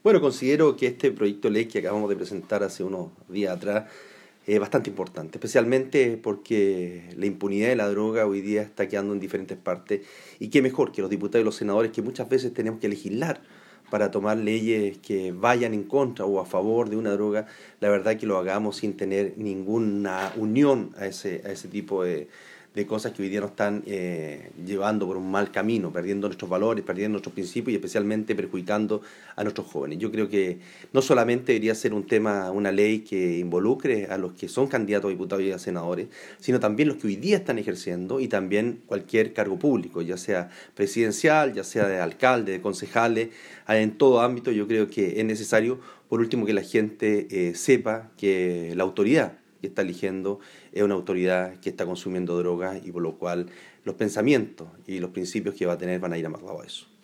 Bueno, considero que este proyecto de ley que acabamos de presentar hace unos días atrás es bastante importante, especialmente porque la impunidad de la droga hoy día está quedando en diferentes partes y qué mejor que los diputados y los senadores que muchas veces tenemos que legislar para tomar leyes que vayan en contra o a favor de una droga, la verdad que lo hagamos sin tener ninguna unión a ese tipo de cosas que hoy día nos están llevando por un mal camino, perdiendo nuestros valores, perdiendo nuestros principios y especialmente perjudicando a nuestros jóvenes. Yo creo que no solamente debería ser un tema, una ley que involucre a los que son candidatos a diputados y a senadores, sino también los que hoy día están ejerciendo y también cualquier cargo público, ya sea presidencial, ya sea de alcalde, de concejales, en todo ámbito. Yo creo que es necesario, por último, que la gente sepa que la autoridad que está eligiendo es una autoridad que está consumiendo drogas y por lo cual los pensamientos y los principios que va a tener van a ir amarrados a eso.